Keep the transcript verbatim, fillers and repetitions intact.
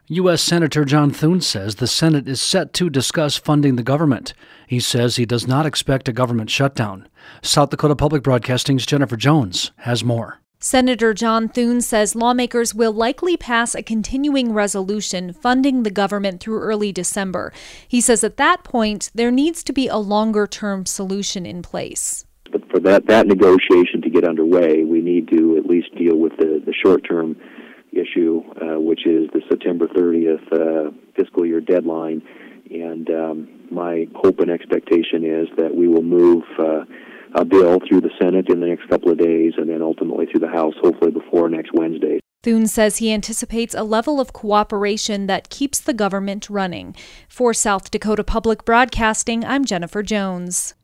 U S. Senator John Thune says the Senate is set to discuss funding the government. He says he does not expect a government shutdown. South Dakota Public Broadcasting's Jennifer Jones has more. Senator John Thune says lawmakers will likely pass a continuing resolution funding the government through early December. He says at that point, there needs to be a longer-term solution in place. But for that, that negotiation to get underway, we need to at least deal with the, the short-term issue, uh, which is the September thirtieth uh, fiscal year deadline. And um, my hope and expectation is that we will move uh, a bill through the Senate in the next couple of days and then ultimately through the House, hopefully before next Wednesday. Thune says he anticipates a level of cooperation that keeps the government running. For South Dakota Public Broadcasting, I'm Jennifer Jones.